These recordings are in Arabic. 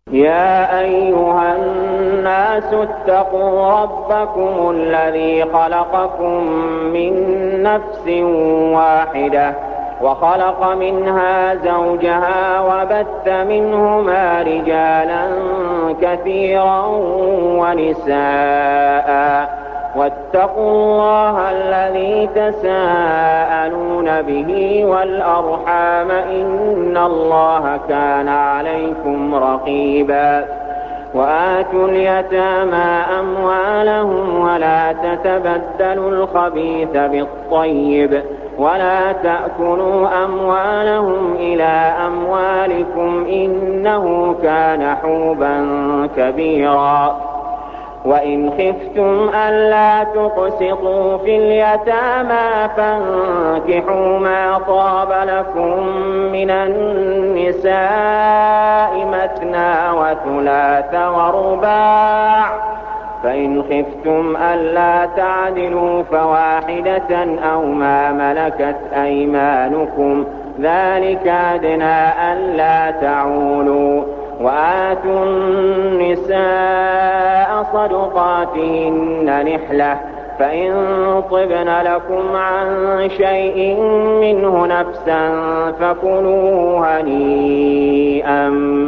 يا أيها الناس اتقوا ربكم الذي خلقكم من نفس واحدة وخلق منها زوجها وبث منهما رجالا كثيرا ونساء واتقوا الله الذي تساءلون به والأرحام إن الله كان عليكم رقيبا وآتوا اليتامى أموالهم ولا تتبدلوا الخبيث بالطيب ولا تأكلوا أموالهم إلى أموالكم إنه كان حوبا كبيرا وإن خفتم ألا تقسطوا في اليتامى فانكحوا ما طاب لكم من النساء مثنى وثلاث ورباع فإن خفتم ألا تعدلوا فواحدة أو ما ملكت أيمانكم ذلك أدنى ألا تعولوا وآتوا النساء صدقاتهن نحلة فإن طبن لكم عن شيء منه نفسا فكلوه هنيئا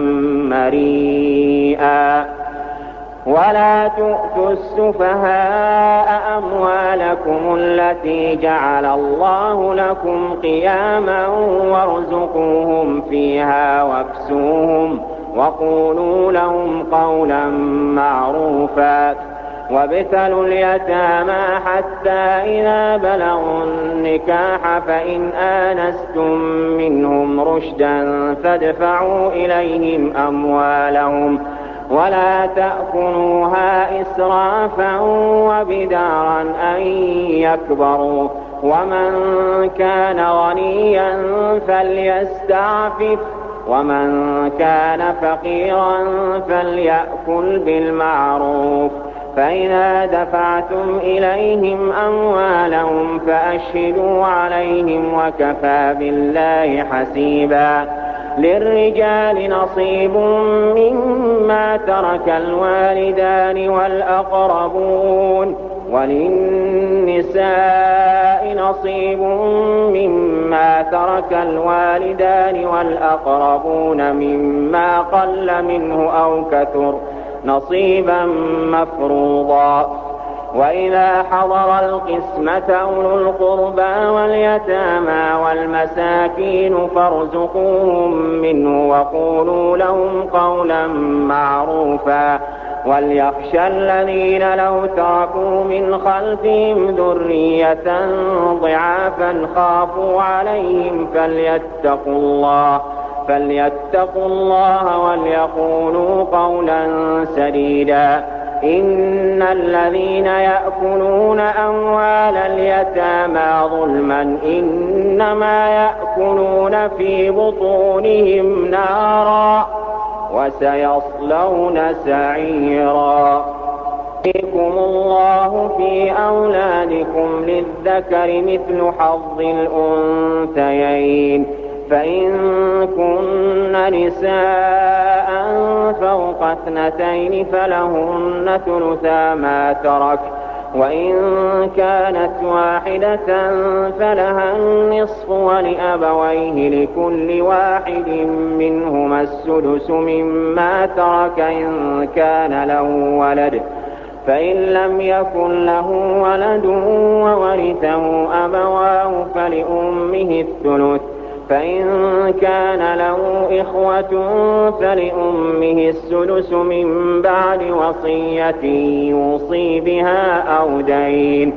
مريئا ولا تؤتوا السفهاء أموالكم التي جعل الله لكم قياما وارزقوهم فيها واكسوهم وقولوا لهم قولا معروفا وابتلوا اليتامى حتى إذا بلغوا النكاح فإن آنستم منهم رشدا فادفعوا إليهم أموالهم ولا تأكلوها إسرافا وبدارا أن يكبروا ومن كان غنيا فليستعفف ومن كان فقيرا فليأكل بالمعروف فإذا دفعتم إليهم أموالهم فأشهدوا عليهم وكفى بالله حسيبا للرجال نصيب مما ترك الوالدان والأقربون وللنساء نصيب مما ترك الوالدان والأقربون مما قل منه أو كثر نصيبا مفروضا وإذا حضر القسمة أولو القربى واليتامى والمساكين فارزقوهم منه وقولوا لهم قولا معروفا وليخشى الذين لو تركوا من خلفهم ذرية ضعافا خافوا عليهم فليتقوا الله وليقولوا قولا سديدا إن الذين يأكلون أموال اليتامى ظلما إنما يأكلون في بطونهم نارا وسيصلون سعيرا يُوصِيكُمُ اللَّهُ في أولادكم للذكر مثل حظ الأنثيين فإن كن نساء فوق 2 فلهن ثلثا ما ترك وإن كانت واحدة فلها النصف ولأبويه لكل واحد منهما السدس مما ترك إن كان له ولد فإن لم يكن له ولد وورثه أبواه فلأمه الثلث فإن كان له إخوة فلأمه السدس من بعد وصية يوصي بها أو دين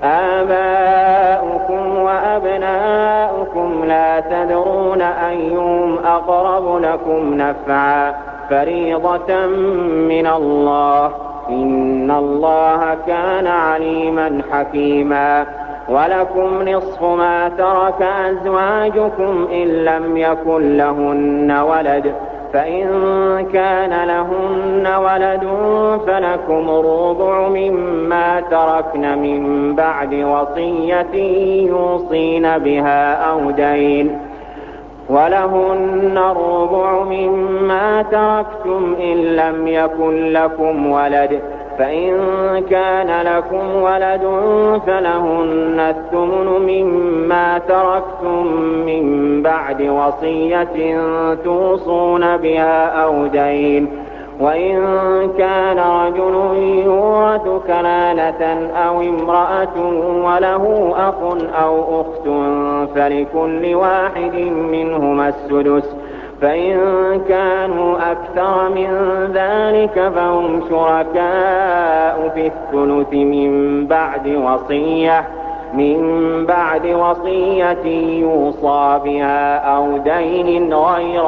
آباؤكم وأبناؤكم لا تدرون أيهم أقرب لكم نفعا فريضة من الله إن الله كان عليما حكيما ولكم نصف ما ترك أزواجكم إن لم يكن لهن ولد فإن كان لهن ولد فلكم الربع مما تركن من بعد وصية يوصين بها أو دين ولهن الربع مما تركتم إن لم يكن لكم ولد فإن كان لكم ولد فلهن الثمن مما تركتم من بعد وصية توصون بها أو دين وإن كان رجل يورث كلالة أو امرأة وله أخ أو أخت فلكل واحد منهما السدس فإن كانوا أكثر من ذلك فهم شركاء في الثلث من بعد وصية يوصى بها أو دين غير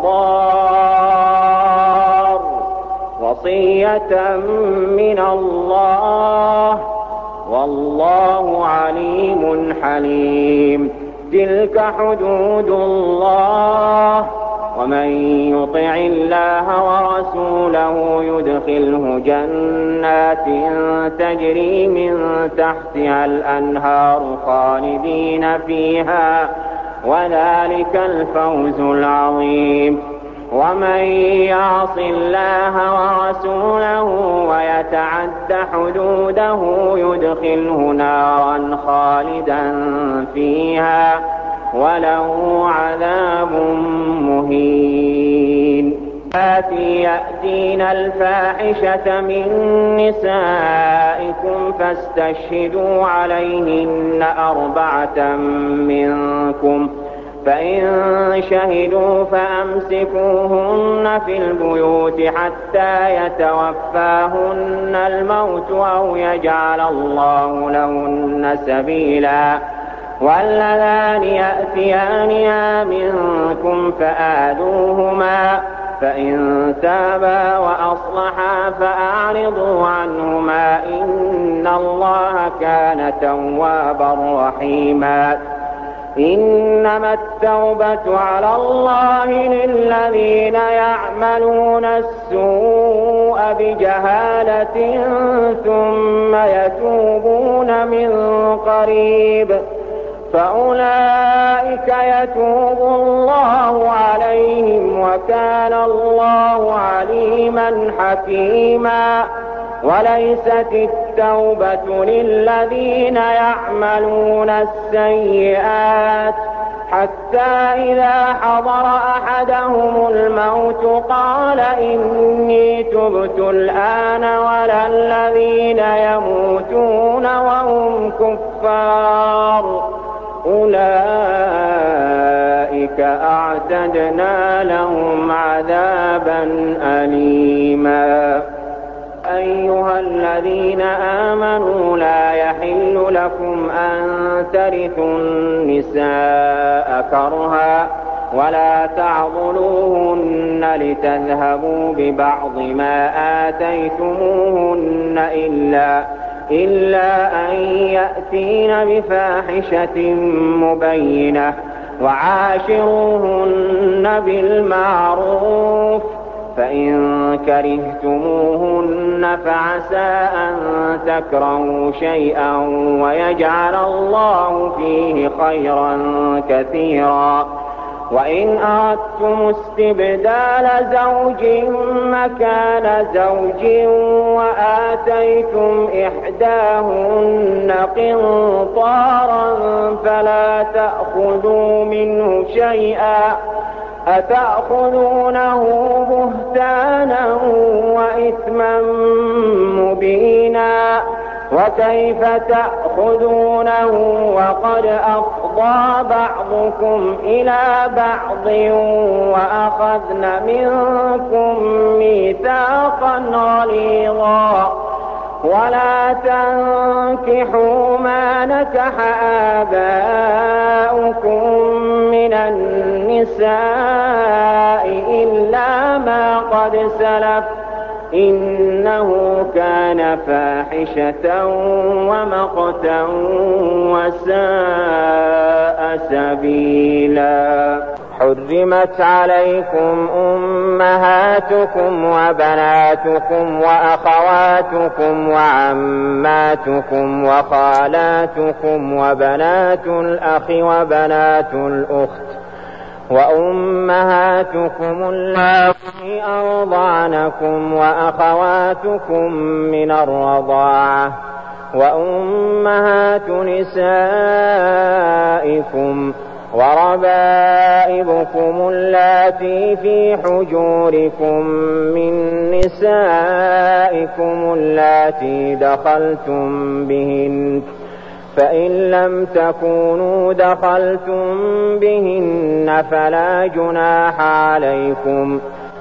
مضار وصية من الله والله عليم حليم. تلك حدود الله ومن يطع الله ورسوله يدخله جنات تجري من تحتها الأنهار خالدين فيها وذلك الفوز العظيم. ومن يعص الله ورسوله ويتعد حدوده يدخله نارا خالدا فيها وله عذاب مهين. يأتين الفاحشة من نسائكم فاستشهدوا عليهن 4 منكم فإن شهدوا فأمسكوهن في البيوت حتى يتوفاهن الموت أو يجعل الله لهن سبيلا. واللذان يأتيانها منكم فآذوهما فإن تابا وأصلحا فأعرضوا عنهما إن الله كان توابا رحيما. إنما التوبة على الله للذين يعملون السوء بجهالة ثم يتوبون من قريب فأولئك يتوب الله عليهم وكان الله عليما حكيما. وليست التوبة للذين يعملون السيئات حتى إذا حضر أحدهم الموت قال إني تبت الآن ولا الذين يموتون وهم كفار أولئك أعتدنا لهم عذابا أليما. أيها الذين آمنوا لا يحل لكم أن ترثوا النساء كرها ولا تعضلوهن لتذهبوا ببعض ما آتيتموهن إلا أن يأتين بفاحشة مبينة وعاشروهن بالمعروف فإن كرهتموهن فعسى أن تكرهوا شيئا ويجعل الله فيه خيرا كثيرا. وإن أردتم استبدال زوج مكان زوج وآتيتم إحداهن قنطارا فلا تأخذوا منه شيئا أتأخذونه بهتانا وإثما مبينا وكيف تأخذونه وقد أفضى بعضكم إلى بعض وأخذن منكم ميثاقا غليظا. ولا تنكحوا ما نكح آباؤكم من النساء إلا ما قد سلف إنه كان فاحشة ومقتا وساء سبيلا. حرمت عليكم أمهاتكم وبناتكم وأخواتكم وعماتكم وخالاتكم وبنات الأخ وبنات الأخت وأمهاتكم اللاتي أرضعنكم وأخواتكم من الرضاعة وأمهات نسائكم وربائبكم اللاتي في حجوركم من نسائكم اللاتي دخلتم بهن فإن لم تكونوا دخلتم بهن فلا جناح عليكم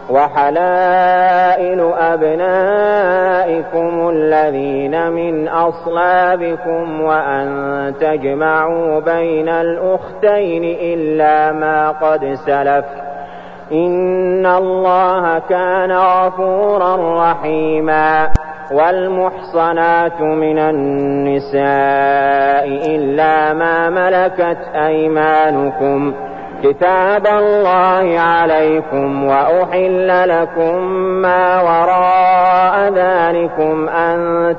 وحلائل أبنائكم الذين من أصلابكم وأن تجمعوا بين الأختين إلا ما قد سلف إن الله كان غفورا رحيما والمحصنات من النساء إلا ما ملكت أيمانكم كتاب الله عليكم وأحل لكم ما وراء ذلكم أن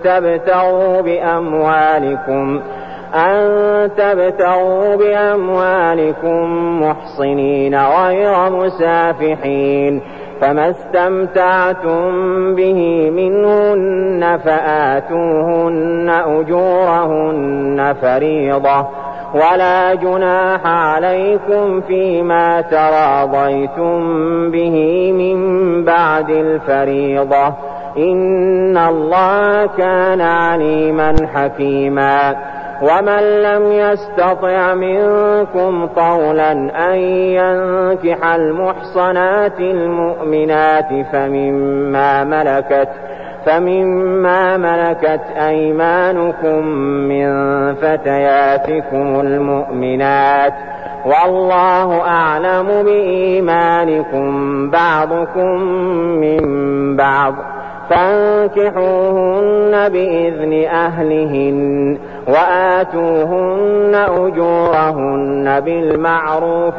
تبتغوا بأموالكم محصنين غير مسافحين فما استمتعتم به منهن فآتوهن أجورهن فريضة ولا جناح عليكم فيما تراضيتم به من بعد الفريضة إن الله كان عليما حكيما ومن لم يستطع منكم طولا أن ينكح المحصنات المؤمنات فمما ملكت أيمانكم من فتياتكم المؤمنات والله أعلم بإيمانكم بعضكم من بعض فانكحوهن بإذن أهلهن وآتوهن أجورهن بالمعروف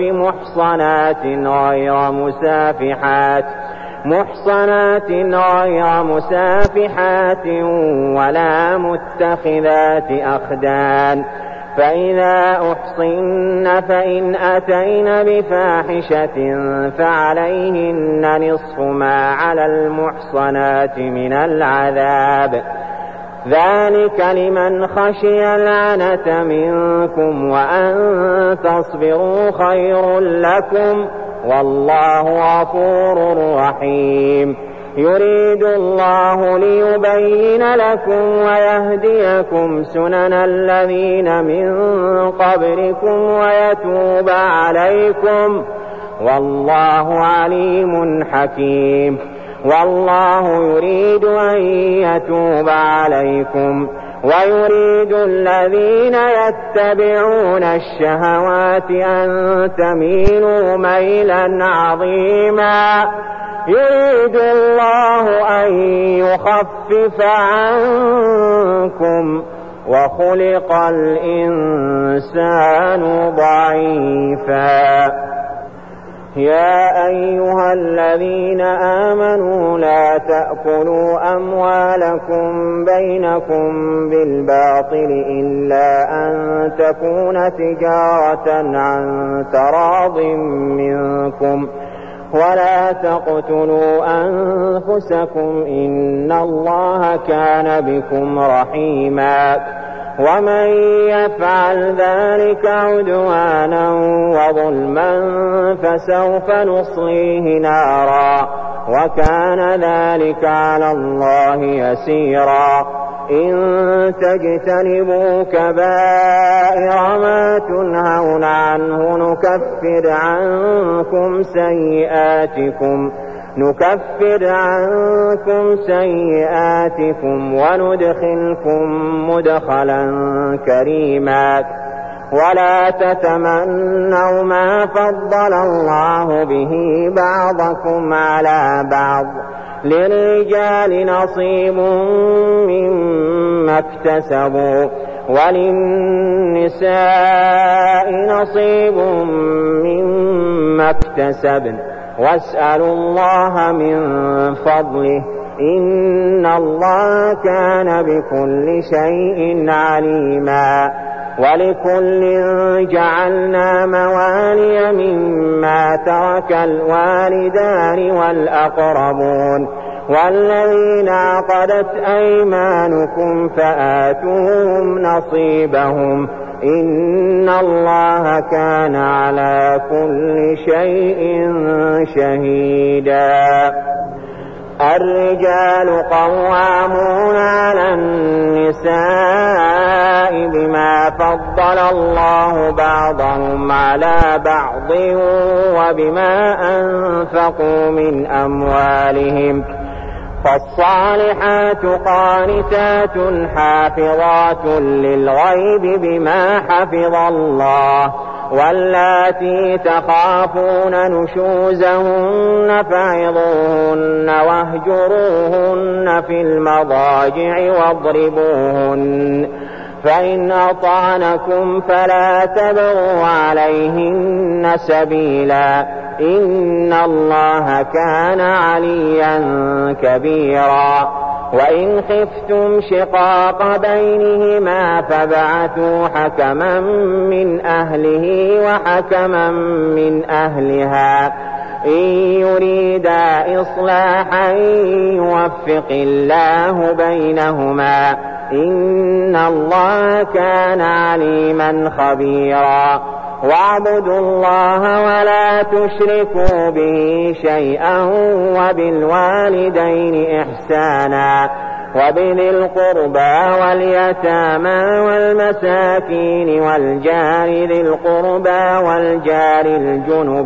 محصنات غير مسافحات ولا متخذات أخدان فإذا أحصن فإن أتين بفاحشة فعليهن نصف ما على المحصنات من العذاب ذلك لمن خشي العنة منكم وأن تصبروا خير لكم والله غفور رحيم يريد الله ليبين لكم ويهديكم سنن الذين من قبلكم ويتوب عليكم والله عليم حكيم والله يريد أن يتوب عليكم ويريد الذين يتبعون الشهوات أن تميلوا ميلا عظيما يريد الله أن يخفف عنكم وخلق الإنسان ضعيفا يا أيها الذين آمنوا لا تأكلوا أموالكم بينكم بالباطل إلا أن تكون تجارة عن تراض منكم ولا تقتلوا أنفسكم إن الله كان بكم رحيما ومن يفعل ذلك عدوانا وظلما فسوف نصليه نارا وكان ذلك على الله يسيرا إن تجتنبوا كبائر ما تنهون عنه نكفر عنكم سيئاتكم وندخلكم مدخلا كريما ولا تتمنوا ما فضل الله به بعضكم على بعض للرجال نصيب مما اكتسبوا وللنساء نصيب مما اكتسبن واسألوا الله من فضله إن الله كان بكل شيء عليما. ولكل جعلنا موالي مما ترك الوالدان والأقربون والذين عقدت أيمانكم فآتوهم نصيبهم إن الله كان على كل شيء شهيدا. الرجال قوامون على النساء بما فضل الله بعضهم على بعض وبما أنفقوا من أموالهم فالصالحات قانتات حافظات للغيب بما حفظ الله واللاتي تخافون نشوزهن فعظوهن واهجروهن في المضاجع واضربوهن فإن أطعنكم فلا تبغوا عليهن سبيلا إن الله كان عليا كبيرا. وإن خفتم شقاق بينهما فابعثوا حكما من أهله وحكما من أهلها إن يريدا إصلاحا يوفق الله بينهما إن الله كان عليما خبيرا. واعبدوا الله ولا تشركوا به شيئا وبالوالدين إحسانا وبذي القربى واليتامى والمساكين والجار ذي القربى والجار الجنب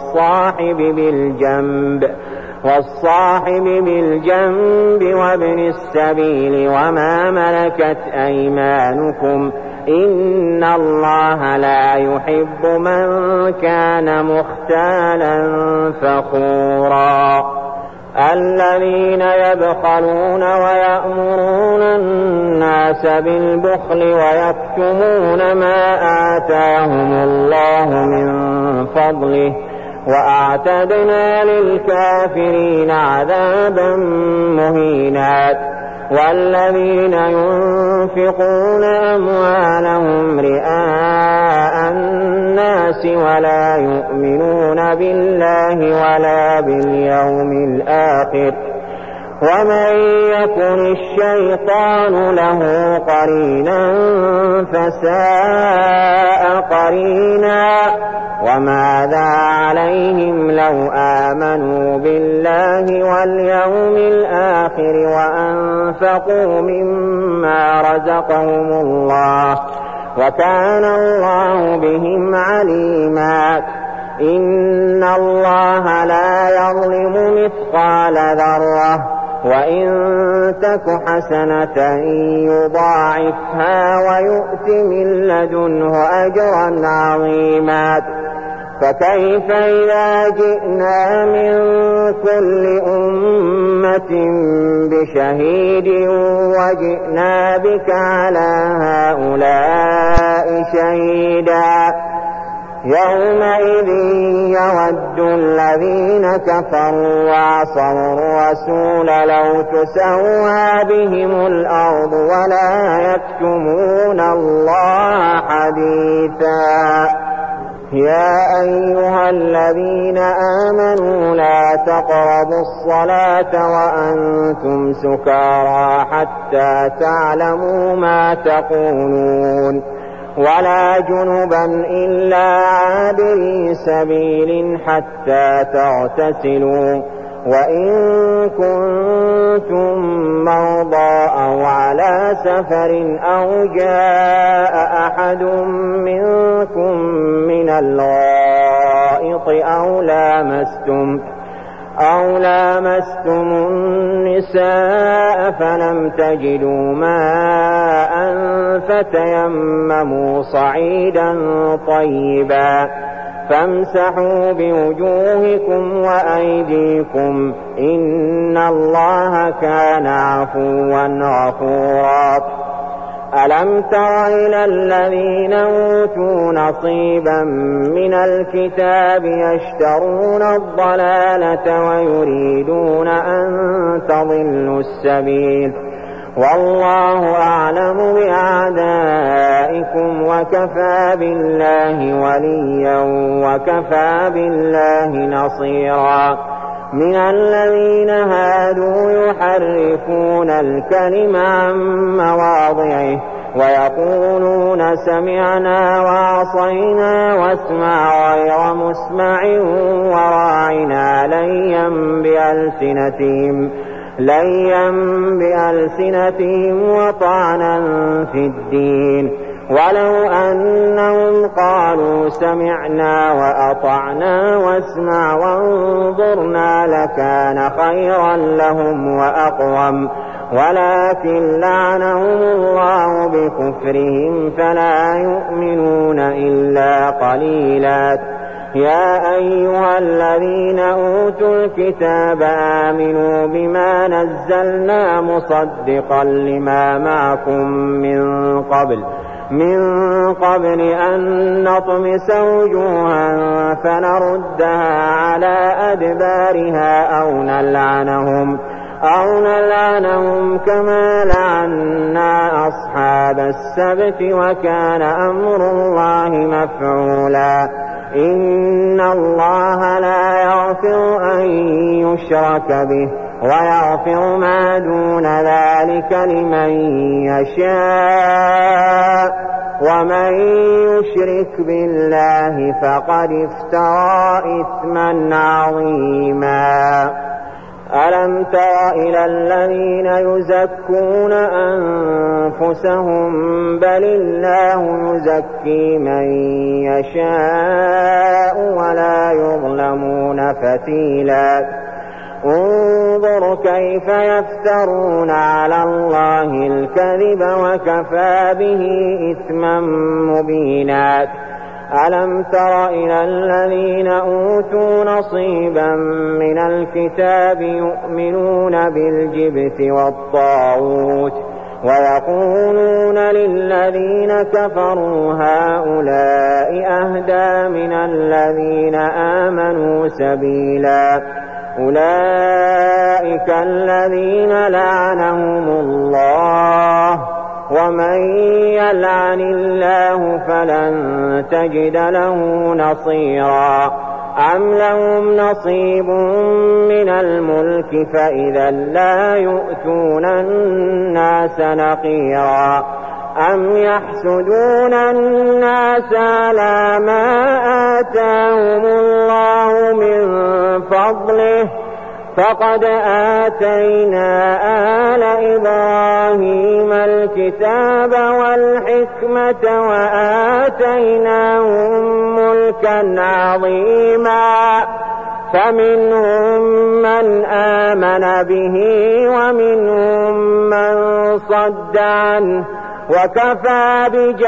والصاحب بالجنب وابن السبيل وما ملكت أيمانكم إن الله لا يحب من كان مختالا فخورا. الذين يبخلون ويأمرون الناس بالبخل ويكتمون ما آتاهم الله من فضله وأعتدنا للكافرين عذابا مهينا. والذين ينفقون أموالهم رئاء الناس ولا يؤمنون بالله ولا باليوم الآخر ومن يكن الشيطان له قرينا فساء قرينا. وماذا عليهم لو آمنوا بالله واليوم الآخر وأنفقوا مما رزقهم الله وكان الله بهم عليما. إن الله لا يظلم مثقال ذرة وإن تك حسنة يضاعفها ويؤت من لدنه أجرا عظيما. فكيف إذا جئنا من كل أمة بشهيد وجئنا بك على هؤلاء شهيدا. يومئذ يود الذين كفروا وعصوا الرسول لو تسوى بهم الأرض ولا يكتمون الله حديثا. يا أيها الذين آمنوا لا تقربوا الصلاة وأنتم سكارى حتى تعلموا ما تقولون ولا جنبا إلا عابري سبيل حتى تغتسلوا وإن كنتم مرضى أو على سفر أو جاء أحد منكم من الغائط أو لامستم النساء فلم تجدوا ماء فتيمموا صعيدا طيبا فامسحوا بوجوهكم وأيديكم إن الله كان عفوا غفورا. ألم تر إلى الذين أوتوا نصيبا من الكتاب يشترون الضلالة ويريدون أن تضلوا السبيل. والله أعلم بأعدائكم وكفى بالله وليا وكفى بالله نصيرا. من الذين هادوا يحرفون الكلم عن مواضعه ويقولون سمعنا وعصينا واسمع غير مسمع وراعنا ليا بألسنتهم وطعنا في الدين. ولو أنهم قالوا سمعنا وأطعنا واسمع وانظرنا لكان خيرا لهم وأقوم، ولكن لعنهم الله بكفرهم فلا يؤمنون إلا قليلا. يا أيها الذين أوتوا الكتاب آمنوا بما نزلنا مصدقا لما معكم من قبل أن نطمس وجوها فنردها على أدبارها أو نلعنهم كما لعنا أصحاب السبت وكان أمر الله مفعولا. إن الله لا يغفر أن يشرك به ويغفر ما دون ذلك لمن يشاء، ومن يشرك بالله فقد افترى إثما عظيما. ألم تر إلى الذين يزكون أنفسهم بل الله يزكي من يشاء ولا يظلمون فتيلا. انظر كيف يفترون على الله الكذب وكفى به إثما مبينا. ألم تر إلى الذين أوتوا نصيبا من الكتاب يؤمنون بالجبت والطاغوت ويقولون للذين كفروا هؤلاء أهدى من الذين آمنوا سبيلا. أولئك الذين لعنهم الله، ومن يلعن الله فلن تجد له نصيرا. أم لهم نصيب من الملك فإذا لا يؤتون الناس نقيرا. أم يحسدون الناس على ما آتاهم الله من فضله فقد آتينا آل إبراهيم الكتاب والحكمة وآتيناهم ملكا عظيما. فمنهم من آمن به ومنهم من صد عنه وكفى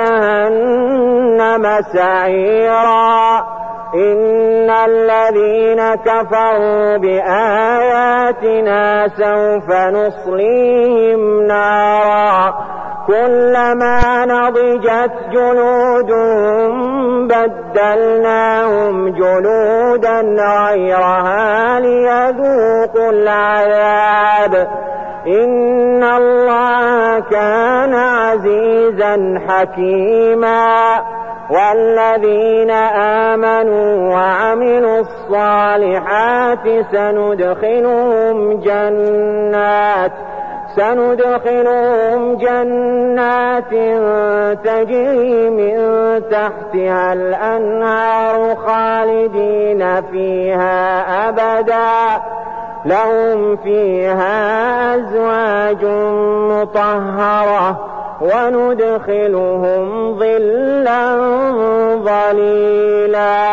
بجهنم سعيرا. إن الذين كفروا بآياتنا سوف نصليهم نارا كلما نضجت جلودهم بدلناهم جلودا غيرها ليذوقوا العذاب. إن الله كان عزيزا حكيما. والذين آمنوا وعملوا الصالحات سندخلهم جنات تجري من تحتها الأنهار خالدين فيها أبدا لهم فيها أزواج مطهرة وندخلهم ظلا ظليلا.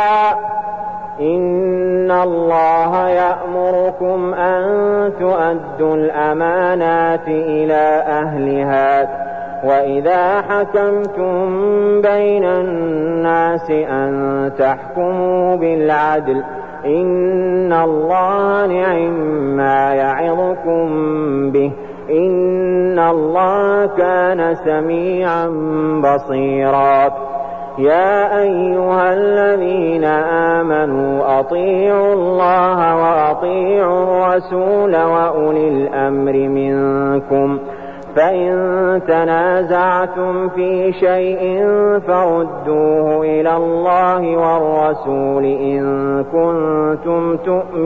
إن الله يأمركم أن تؤدوا الأمانات إلى أهلها وإذا حكمتم بين الناس أن تحكموا بالعدل إن الله نعما يعظكم به إن الله كان سميعا بصيرا. يا أيها الذين آمنوا أطيعوا الله وأطيعوا الرسول وأولي الأمر منكم فإن تنازعتم في شيء فردوه إلى الله والرسول إن كنتم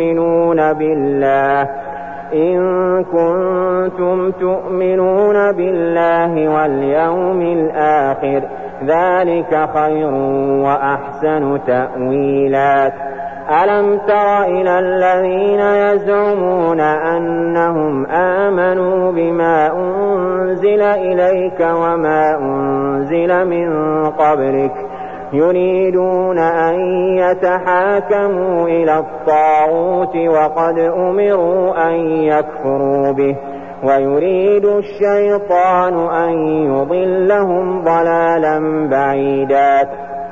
تؤمنون بالله واليوم الآخر ذلك خير وأحسن تأويلا. ألم تر إلى الذين يزعمون أنهم آمنوا بما أنزل إليك وما أنزل من قبلك يريدون أن يتحاكموا إلى الطاغوت وقد أمروا أن يكفروا به ويريد الشيطان أن يضلهم ضلالا بعيدا.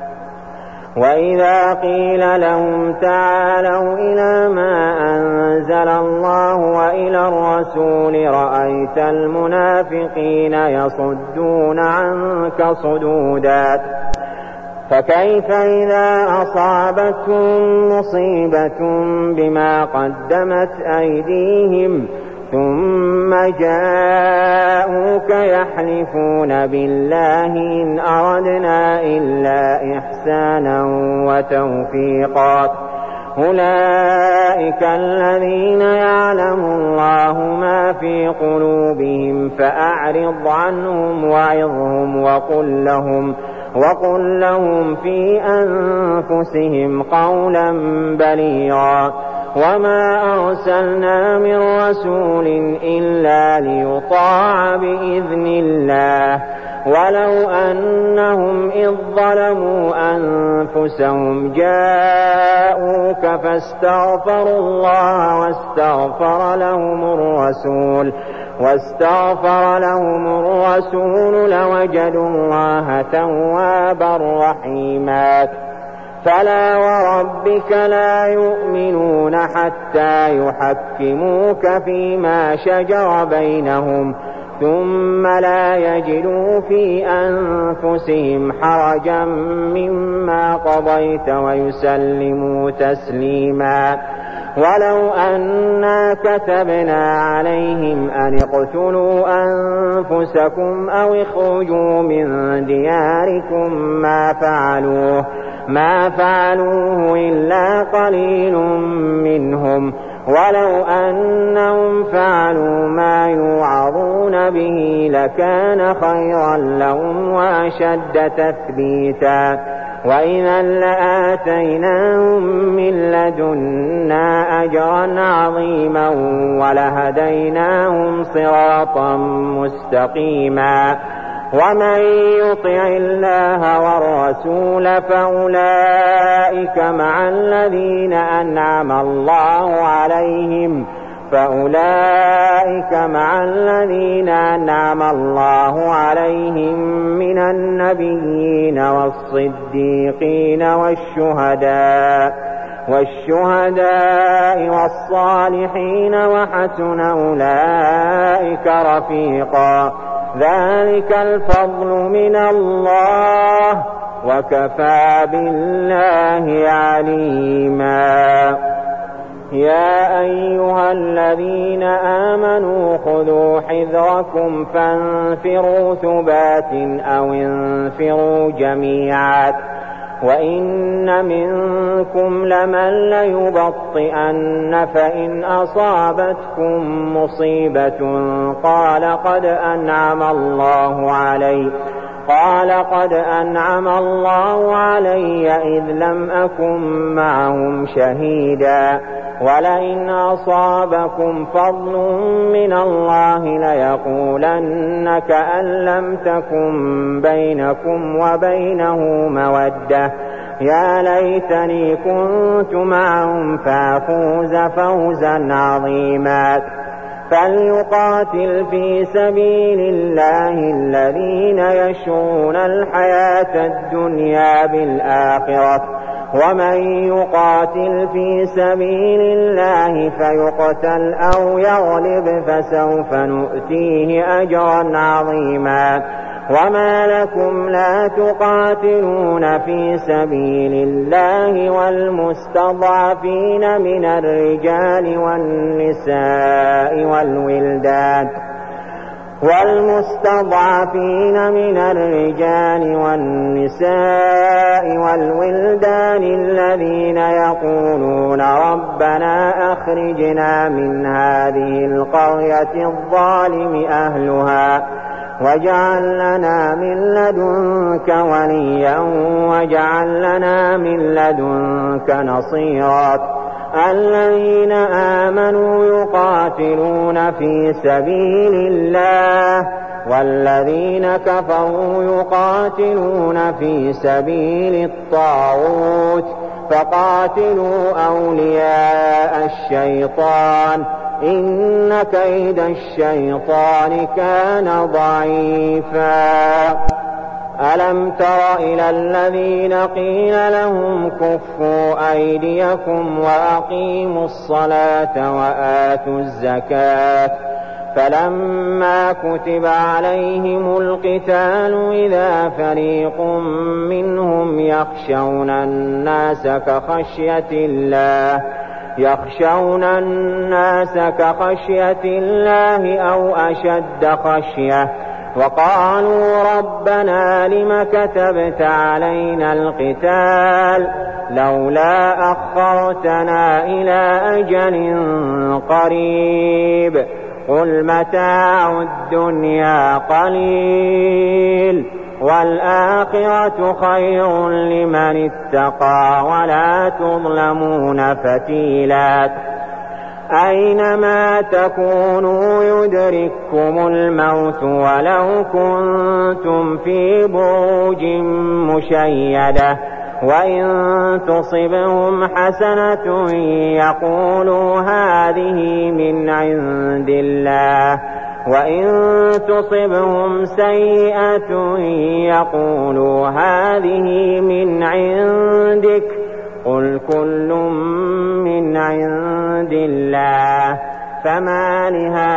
وإذا قيل لهم تعالوا إلى ما أنزل الله وإلى الرسول رأيت المنافقين يصدون عنك صدودا. فكيف إذا أصابتهم مصيبة بما قدمت أيديهم ثم جاءوك يحلفون بالله إن أردنا إلا إحسانا وتوفيقا أولئك الذين يعلم الله ما في قلوبهم فأعرض عنهم وعظهم وقل لهم في أنفسهم قولا بليغا. وما أرسلنا من رسول إلا ليطاع بإذن الله ولو أنهم إذ ظلموا أنفسهم جاءوك فاستغفروا الله واستغفر لهم الرسول لوجدوا الله توابا رحيما. فلا وربك لا يؤمنون حتى يحكموك فيما شجر بينهم ثم لا يجدوا في أنفسهم حرجا مما قضيت ويسلموا تسليما. ولو أنا كتبنا عليهم أن اقتلوا أنفسكم أو اخرجوا من دياركم ما فعلوه إلا قليل منهم ولو أنهم فعلوا ما يوعظون به لكان خيرا لهم وأشد تثبيتا وإذا لآتيناهم من لدنا أجرا عظيما ولهديناهم صراطا مستقيما. ومن يطع الله والرسول فأولئك مع الذين أنعم الله عليهم من النبيين والصديقين والشهداء والصالحين وحسن أولئك رفيقا. ذلك الفضل من الله وكفى بالله عليما. يا أيها الذين آمنوا خذوا حذركم فانفروا ثبات أو انفروا جميعا وإن منكم لمن ليبطئن فإن أصابتكم مصيبة قال قد أنعم الله علي إذ لم أكن معهم شهيدا ولئن أصابكم فضل من الله ليقولن كأن لم تكن بينكم وبينه مودة يا ليتني كنت معهم فأفوز فوزا عظيما. فليقاتل في سبيل الله الذين يشرون الحياة الدنيا بالآخرة ومن يقاتل في سبيل الله فيقتل أو يغلب فسوف نؤتيه أجرا عظيما وما لكم لا تقاتلون في سبيل الله والمستضعفين من الرجال والنساء الذين يقولون ربنا أخرجنا من هذه القرية الظالم أهلها واجعل لنا من لدنك وليا واجعل لنا من لدنك نصيرا الذين آمنوا يقاتلون في سبيل الله والذين كفروا يقاتلون في سبيل الطاغوت فقاتلوا أولياء الشيطان إن كيد الشيطان كان ضعيفا ألم تر إلى الذين قيل لهم كفوا أيديكم وأقيموا الصلاة وآتوا الزكاة فلما كتب عليهم القتال إذا فريق منهم يخشون الناس كخشية الله أو أشد خشية وقالوا ربنا لم كتبت علينا القتال لولا أخرتنا إلى أجل قريب قل متاع الدنيا قليل والآخرة خير لمن اتقى ولا تظلمون فتيلا أينما تكونوا يدرككم الموت ولو كنتم في بروج مشيدة وإن تصبهم حسنة يقولوا هذه من عند الله وإن تصبهم سيئة يقولوا هذه من عندك قل كل من عند الله فما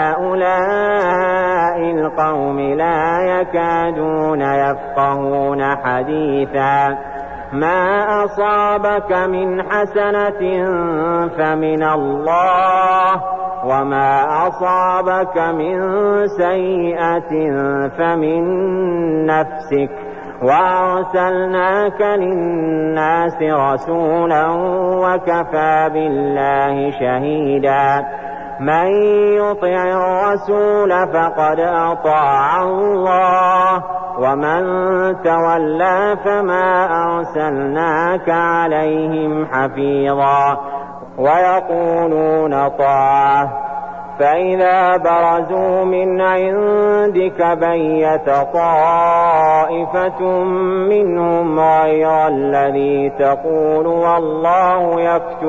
لهؤلاء القوم لا يكادون يفقهون حديثا ما أصابك من حسنة فمن الله وما أصابك من سيئة فمن نفسك وأرسلناك للناس رسولا وكفى بالله شهيدا من يطع الرسول فقد أطاع الله ومن تولى فما أرسلناك عليهم حفيظا ويقولون طاعة فإذا برزوا من عندك بيت طائفة منهم غير الذي تقول والله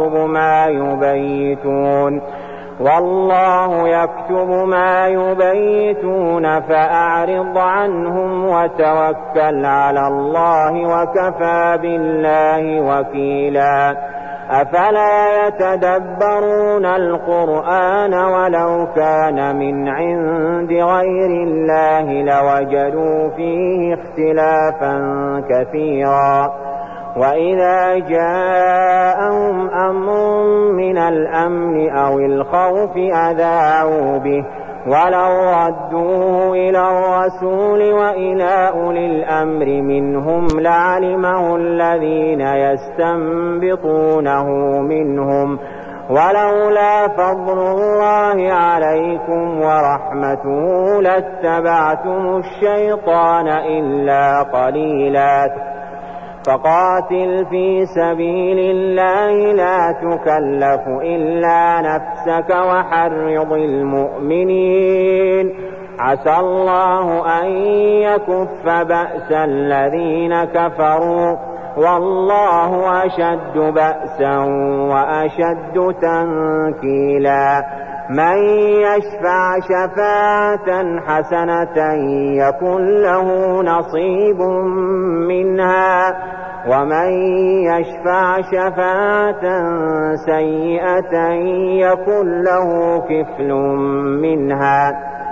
يكتب ما يبيتون فأعرض عنهم وتوكل على الله وكفى بالله وكيلا أفلا يتدبرون القرآن ولو كان من عند غير الله لوجدوا فيه اختلافا كثيرا وإذا جاءهم أمر من الأمن أو الخوف أذاعوا به ولو ردوه إلى الرسول وإلى أولي الأمر منهم لعلمه الذين يستنبطونه منهم ولولا فضل الله عليكم ورحمته لاتبعتم الشيطان إلا قليلا فقاتل في سبيل الله لا تكلف إلا نفسك وحرض المؤمنين عسى الله أن يكف بأس الذين كفروا والله أشد بأسا وأشد تنكيلا من يشفع شفاعة حسنة يكن له نصيب منها ومن يشفع شفاعة سيئة يكن له كفل منها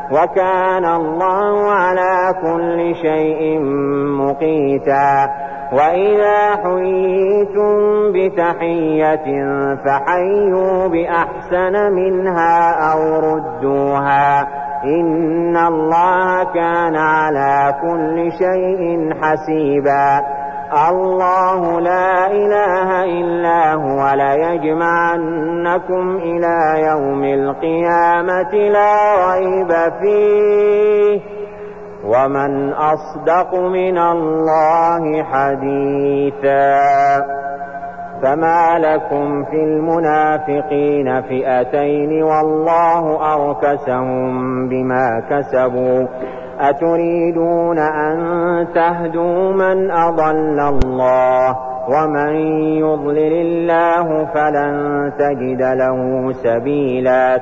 وكان الله على كل شيء مقيتا. وإذا حييتم بتحية فحيوا بأحسن منها أو ردوها إن الله كان على كل شيء حسيبا. الله لا إله إلا هو ليجمعنكم إلى يوم القيامة لا ريب فيه ومن أصدق من الله حديثا. فما لكم في المنافقين فئتين والله أركسهم بما كسبوا أتريدون أن تهدوا من أضل الله ومن يضلل الله فلن تجد له سبيلا.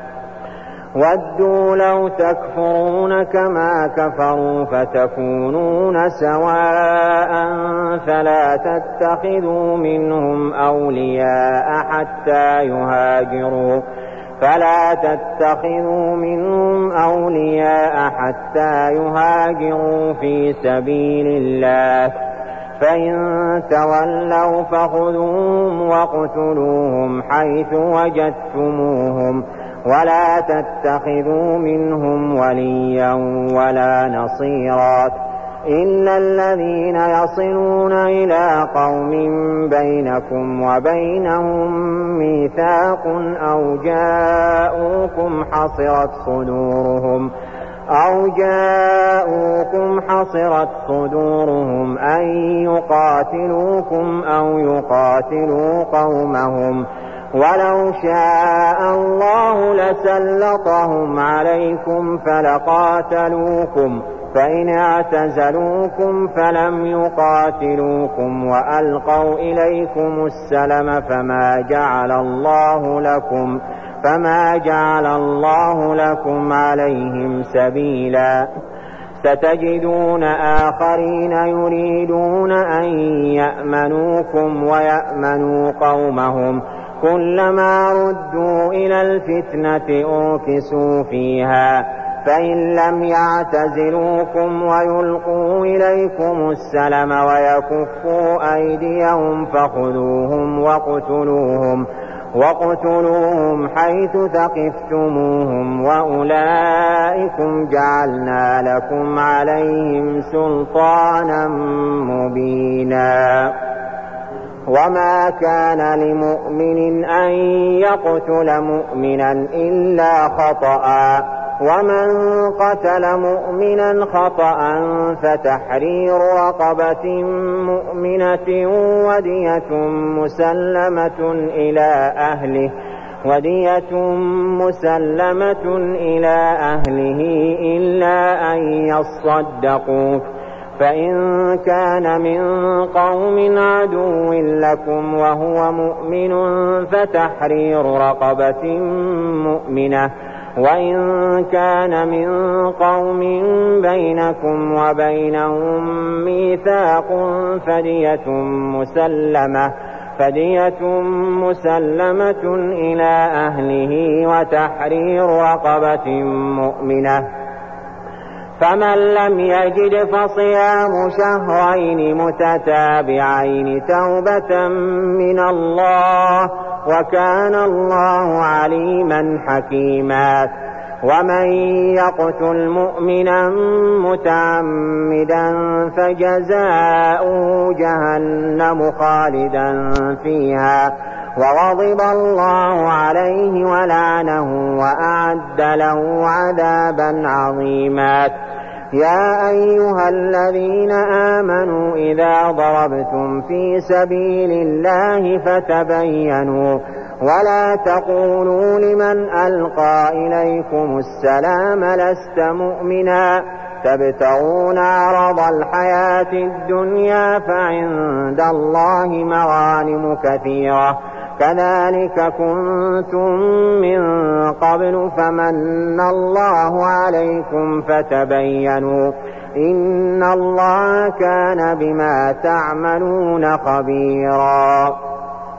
ودوا لو تكفرون كما كفروا فتكونون سواء فلا تتخذوا منهم أولياء حتى يهاجروا في سبيل الله فإن تولوا فخذوهم واقتلوهم حيث وجدتموهم ولا تتخذوا منهم وليا ولا نصيرا إلا الذين يصلون إلى قوم بينكم وبينهم ميثاق أو جاءوكم حصرت صدورهم أن يقاتلوكم أو يقاتلوا قومهم ولو شاء الله لسلطهم عليكم فلقاتلوكم فإن اعتزلوكم فلم يقاتلوكم وألقوا إليكم السلم فما جعل الله لكم عليهم سبيلا. ستجدون آخرين يريدون أن يأمنوكم ويأمنوا قومهم كلما ردوا إلى الفتنة أوكسوا فيها فإن لم يعتزلوكم ويلقوا إليكم السلم ويكفوا أيديهم فخذوهم واقتلوهم حيث ثقفتموهم وأولئكم جعلنا لكم عليهم سلطانا مبينا. وما كان لمؤمن أن يقتل مؤمنا إلا خطأ ومن قتل مؤمنا خطأ فتحرير رقبة مؤمنة ودية مسلمة إلى أهله إلا أن يصدقوا فإن كان من قوم عدو لكم وهو مؤمن فتحرير رقبة مؤمنة وإن كان من قوم بينكم وبينهم ميثاق فدية مسلمة إلى أهله وتحرير رقبة مؤمنة. فمن لم يجد فصيام شهرين متتابعين توبة من الله وكان الله عليما حكيما. ومن يقتل مؤمنا متعمدا فجزاؤه جهنم خالدا فيها وغضب الله عليه ولعنه وأعد له عذابا عظيما. يا أيها الذين آمنوا إذا ضربتم في سبيل الله فتبينوا ولا تقولوا لمن ألقى إليكم السلام لست مؤمنا تبتغون عرض الحياة الدنيا فعند الله مغانم كثيرة كذلك كنتم من قبل فمن الله عليكم فتبينوا إن الله كان بما تعملون خبيرا.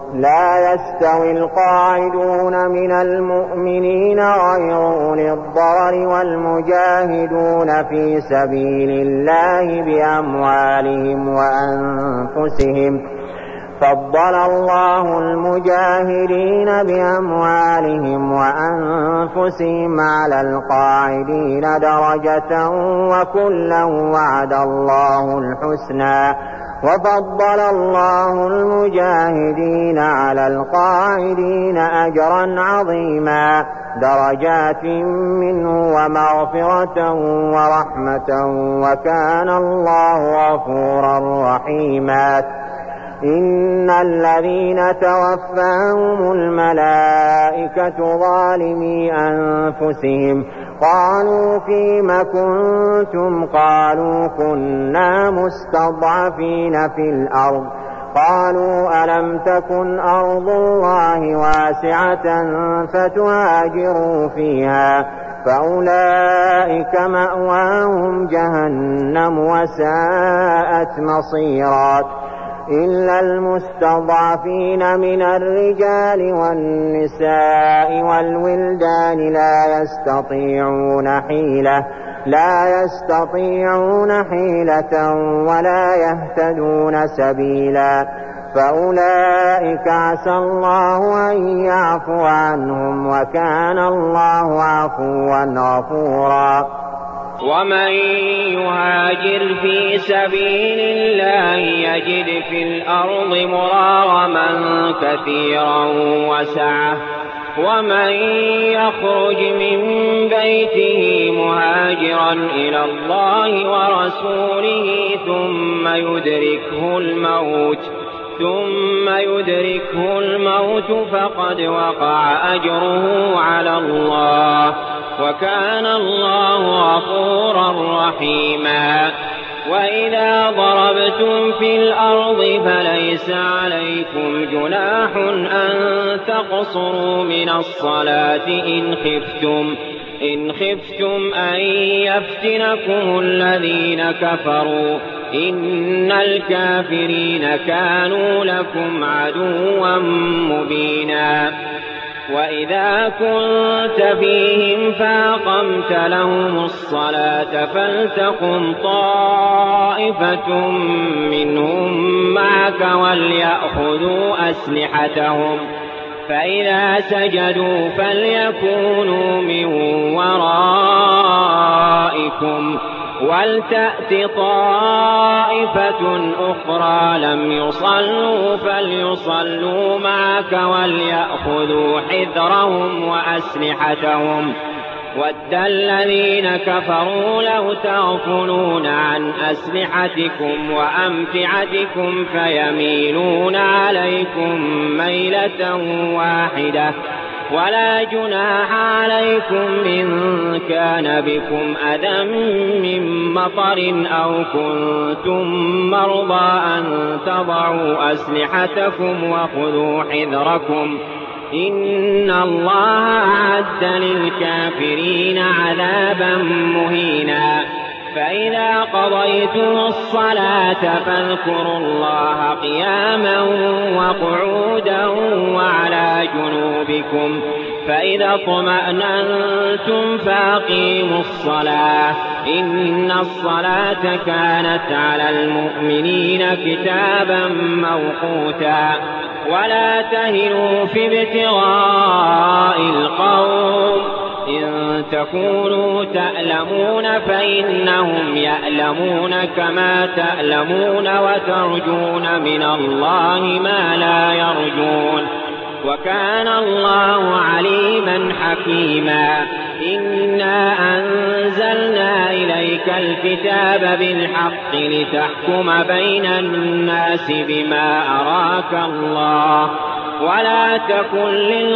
لا يستوي القاعدون من المؤمنين غير أولي الضرر والمجاهدون في سبيل الله بأموالهم وأنفسهم فضل الله المجاهدين بأموالهم وأنفسهم على القاعدين درجة وكلا وعد الله الحسنى وفضل الله المجاهدين على القاعدين أجرا عظيما درجات منه ومغفرة ورحمة وكان الله غفورا رحيما إن الذين توفاهم الملائكة ظالمي أنفسهم قالوا فيم كنتم قالوا كنا مستضعفين في الأرض قالوا ألم تكن أرض الله واسعة فتهاجروا فيها فأولئك مأواهم جهنم وساءت مصيرا إلا المستضعفين من الرجال والنساء والولدان لا يستطيعون حيلة ولا يهتدون سبيلا فأولئك عسى الله أن يعفو عنهم وكان الله عفوا غفورا ومن يهاجر في سبيل الله يجد في الأرض مراغما كثيرا وسعة ومن يخرج من بيته مهاجرا إلى الله ورسوله ثم يدركه الموت فقد وقع أجره على الله وكان الله غفورا رحيما وإذا ضربتم في الأرض فليس عليكم جناح أن تقصروا من الصلاة إن خفتم أن يفتنكم الذين كفروا إن الكافرين كانوا لكم عدوا مبينا وإذا كنت فيهم فأقمت لهم الصلاة فلتقم طائفة منهم معك وليأخذوا أسلحتهم فإذا سجدوا فليكونوا من ورائكم ولتأت طائفة أخرى لم يصلوا فليصلوا معك وليأخذوا حذرهم وأسلحتهم ود الذين كفروا لو تغفلون عن أسلحتكم وأمتعتكم فيميلون عليكم ميلة واحدة ولا جناح عليكم إن كان بكم أذى من مطر أو كنتم مرضى أن تضعوا أسلحتكم وخذوا حذركم إن الله أعد للكافرين عذابا مهينا فإذا قضيتم الصلاة فاذكروا الله قياما وقعودا وعلى جنوبكم فإذا اطمأننتم فأقيموا الصلاة إن الصلاة كانت على المؤمنين كتابا موقوتا ولا تهنوا في ابتغاء القوم إن تكونوا تألمون فإنهم يألمون كما تألمون وترجون من الله ما لا يرجون وكان الله عليما حكيما إنا أنزلنا إليك الكتاب بالحق لتحكم بين الناس بما أراك الله ولا تكن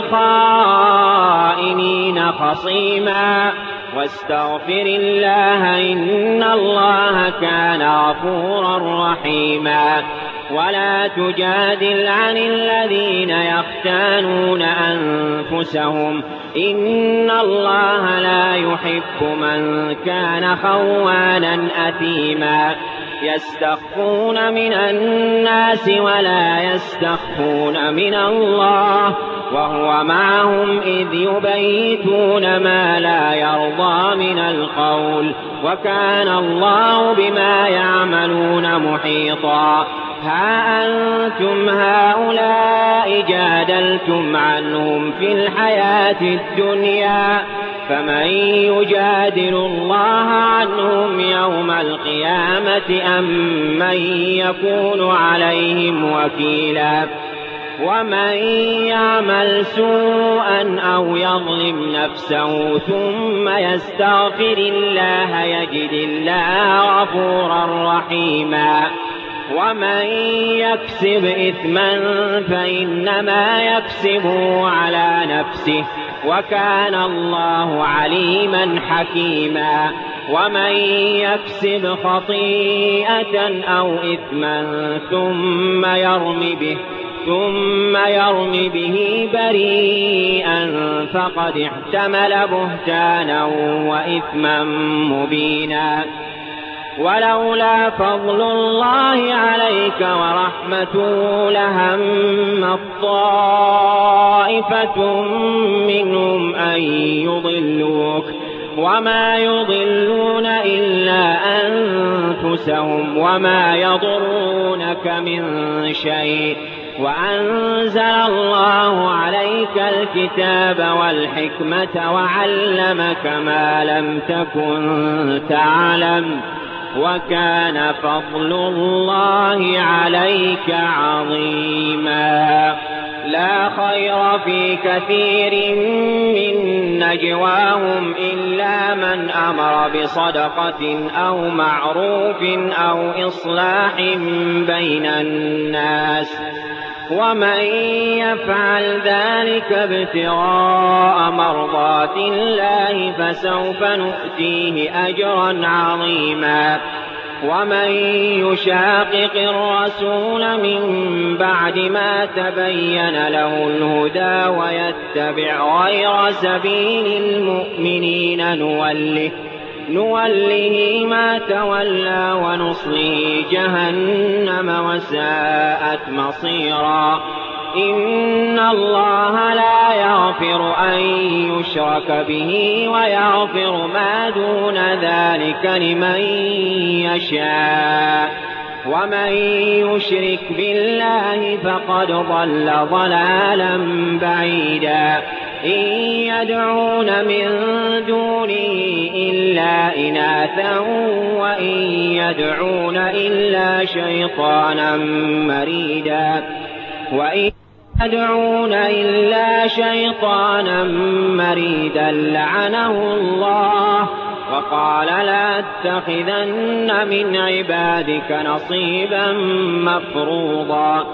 للخائنين خصيما واستغفر الله إن الله كان غفورا رحيما ولا تجادل عن الذين يختانون أنفسهم إن الله لا يحب من كان خوانا أثيما يستخفون من الناس ولا يستخفون من الله وهو معهم إذ يبيتون ما لا يرضى من القول وكان الله بما يعملون محيطا. ها أنتم هؤلاء جادلتم عنهم في الحياة الدنيا فمن يجادل الله عنهم يوم القيامة أم من يكون عليهم وكيلا. ومن يعمل سوءا أو يظلم نفسه ثم يستغفر الله يجد الله غفورا رحيما. ومن يكسب إثما فإنما يكسبه على نفسه وكان الله عليما حكيما. ومن يكسب خطيئة أو إثما ثم يرم به بريئا فقد احتمل بهتانا وإثما مبينا. ولولا فضل الله عليك ورحمته لهم طائفة منهم أن يضلوك وما يضلون إلا أنفسهم وما يضرونك من شيء وأنزل الله عليك الكتاب والحكمة وعلمك ما لم تكن تعلم وكان فضل الله عليك عظيما. لا خير في كثير من نجواهم إلا من أمر بصدقة أو معروف أو إصلاح بين الناس ومن يفعل ذلك ابتغاء مرضات الله فسوف نؤتيه أجرا عظيما. ومن يشاقق الرسول من بعد ما تبين له الهدى ويتبع غير سبيل المؤمنين نوله ما تولى ونصله جهنم وساءت مصيرا. إن الله لا يغفر أن يشرك به ويغفر ما دون ذلك لمن يشاء ومن يشرك بالله فقد ضل ضلالا بعيدا. إن يدعون من دونه إلا إناثا وإن يدعون إلا شيطانا مريدا لعنه الله وقال لأتخذن من عبادك نصيبا مفروضا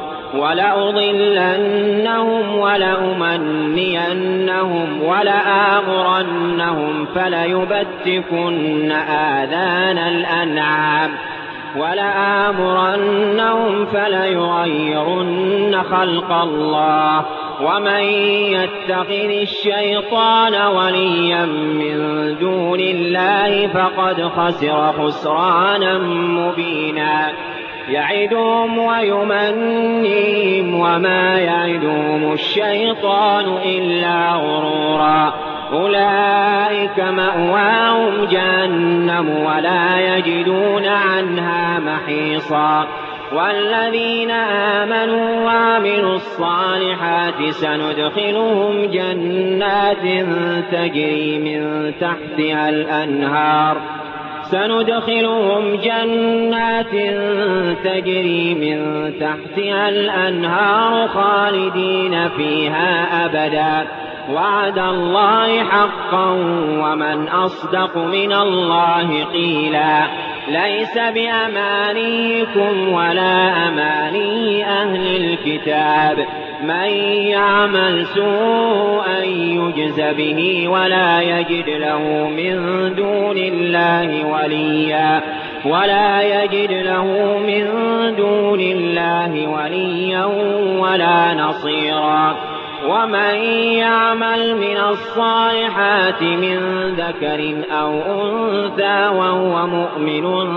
ولأضلنهم ولأمنينهم ولآمرنهم فليبتكن آذان الأنعام فليغيرن خلق الله ومن يتخذ الشيطان وليا من دون الله فقد خسر خسرانا مبينا. يعدهم ويمنيهم وما يعدهم الشيطان إلا غرورا. أولئك مأواهم جهنم ولا يجدون عنها محيصا. والذين آمنوا وعملوا الصالحات سندخلهم جنات تجري من تحتها الأنهار خالدين فيها أبدا وعد الله حقا ومن أصدق من الله قيلا. ليس بأمانيكم ولا أماني أهل الكتاب من يعمل سوءا يجز به ولا يجد له من دون الله وليا ولا نصيرا. ومن يعمل من الصالحات من ذكر أو أنثى وهو مؤمن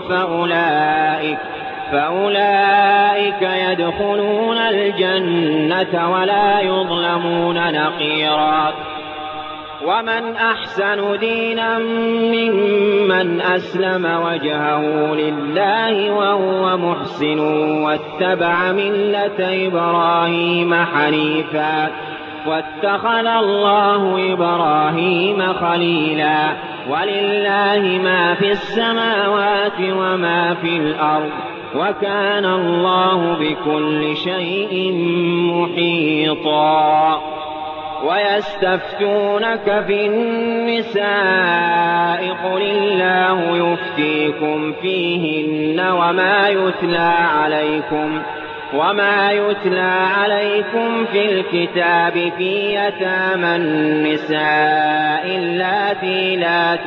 فأولئك يدخلون الجنة ولا يظلمون نقيرا. ومن أحسن دينا ممن أسلم وجهه لله وهو محسن واتبع ملة إبراهيم حنيفا واتخذ الله إبراهيم خليلا. ولله ما في السماوات وما في الأرض وكان الله بكل شيء محيطا. ويستفتونك في النساء قل الله يفتيكم فيهن وما يتلى عليكم في الكتاب في يتامى النساء اللاتي لا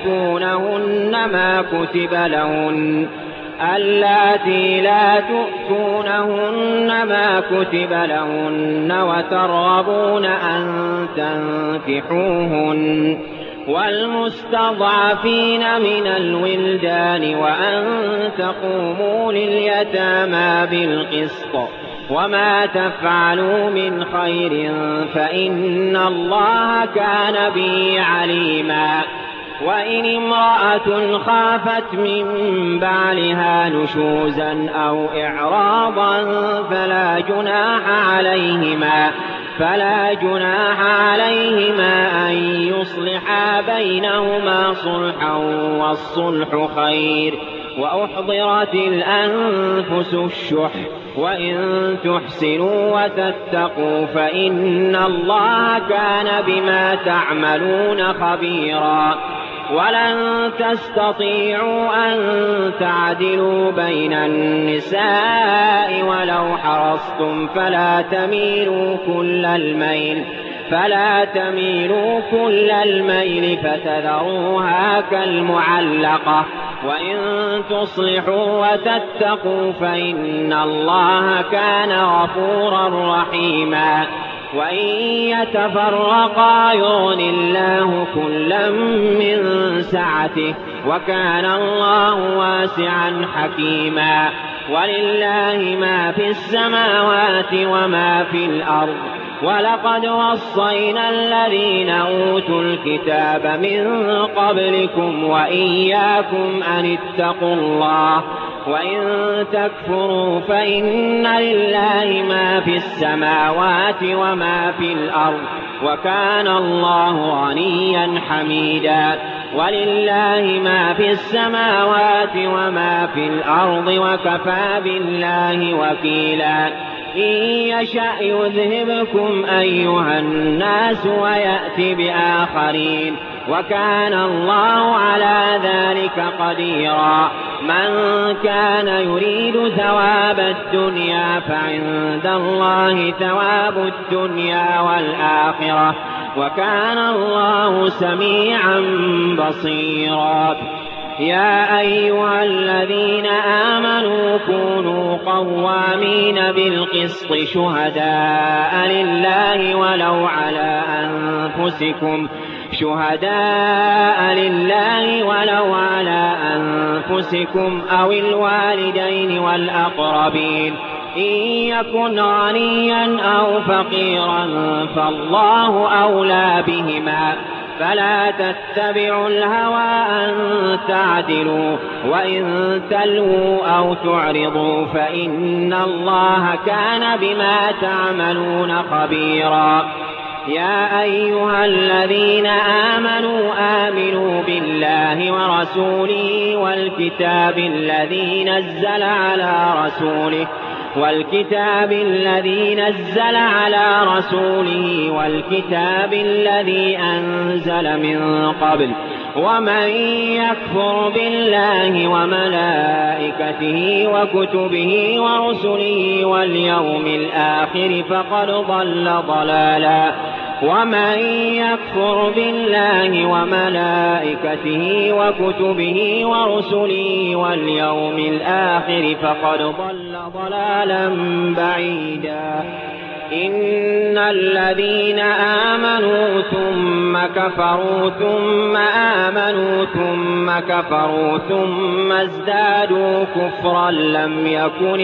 تؤتونهن ما كتب لهن وترغبون أن تنكحوهن والمستضعفين من الولدان وأن تقوموا لليتامى بالقسط وما تفعلوا من خير فإن الله كان به عليما. وإن امرأة خافت من بعلها نشوزا أو إعراضا فلا جناح عليهما أن يصلحا بينهما صلحا والصلح خير. وأحضرت الأنفس الشح وإن تحسنوا وتتقوا فإن الله كان بما تعملون خبيرا. ولن تستطيعوا أن تعدلوا بين النساء ولو حرصتم فلا تميلوا كل الميل فتذروها كالمعلقة. وإن تصلحوا وتتقوا فإن الله كان غفورا رحيما. وإن يتفرقا يغن الله كلا من سعته وكان الله واسعا حكيما. ولله ما في السماوات وما في الأرض. ولقد وصينا الذين أوتوا الكتاب من قبلكم وإياكم أن اتقوا الله. وإن تكفروا فإن لله ما في السماوات وما في الأرض وكان الله غنيا حميدا. ولله ما في السماوات وما في الأرض وكفى بالله وكيلا. إن يشأ يذهبكم أيها الناس ويأتي بآخرين وكان الله على ذلك قديرا. من كان يريد ثواب الدنيا فعند الله ثواب الدنيا والآخرة وكان الله سميعا بصيرا. يا أيها الذين آمنوا كونوا قوامين بالقسط شهداء لله ولو على أنفسكم أو الوالدين والأقربين. إن يكن غنيا أو فقيرا فالله أولى بهما فلا تتبعوا الهوى أن تعدلوا وإن تلووا أو تعرضوا فإن الله كان بما تعملون خبيرا. يا أيها الذين آمنوا بالله ورسوله والكتاب الذي نزل على رسوله والكتاب الذي أنزل من قبل. ومن يكفر بالله وملائكته وكتبه ورسله واليوم الآخر فقد ضل ضلالا. ومن يكفر بالله وملائكته وكتبه ورسله واليوم الآخر فقد ضل ضلالا بعيدا. إن الذين آمنوا ثم كفروا ثم آمنوا ثم كفروا ثم ازدادوا كفرا لم يكن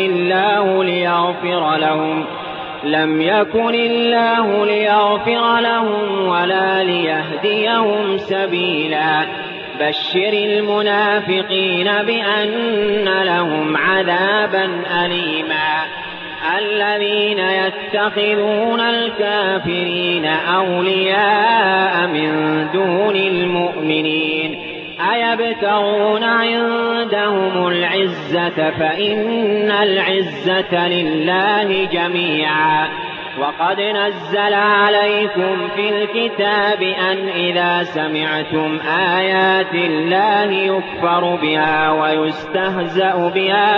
الله ليغفر لهم ولا ليهديهم سبيلا بشر المنافقين بأن لهم عذابا أليما الذين يتخذون الكافرين أولياء من دون المؤمنين أيبتغون عندهم العزة فإن العزة لله جميعا وقد نزل عليكم في الكتاب أن إذا سمعتم آيات الله يكفر بها ويستهزأ بها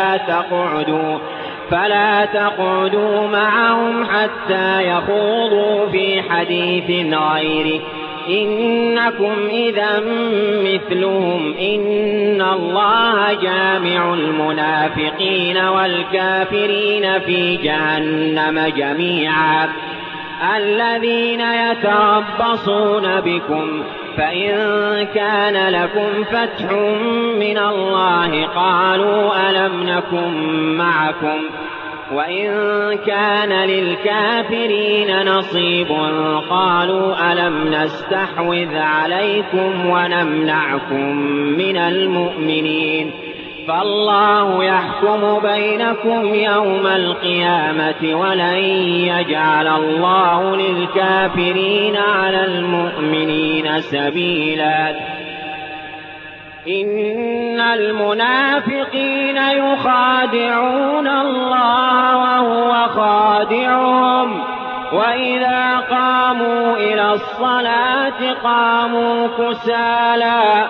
فلا تقعدوا معهم حتى يخوضوا في حديث غيره إنكم إذا مثلهم إن الله جامع المنافقين والكافرين في جهنم جميعا الذين يتربصون بكم فإن كان لكم فتح من الله قالوا ألم نكن معكم وإن كان للكافرين نصيب قالوا ألم نستحوذ عليكم ونمنعكم من المؤمنين فالله يحكم بينكم يوم القيامة ولن يجعل الله للكافرين على المؤمنين سبيلا إن المنافقين يخادعون الله وهو خادعهم وإذا قاموا إلى الصلاة قاموا كسالى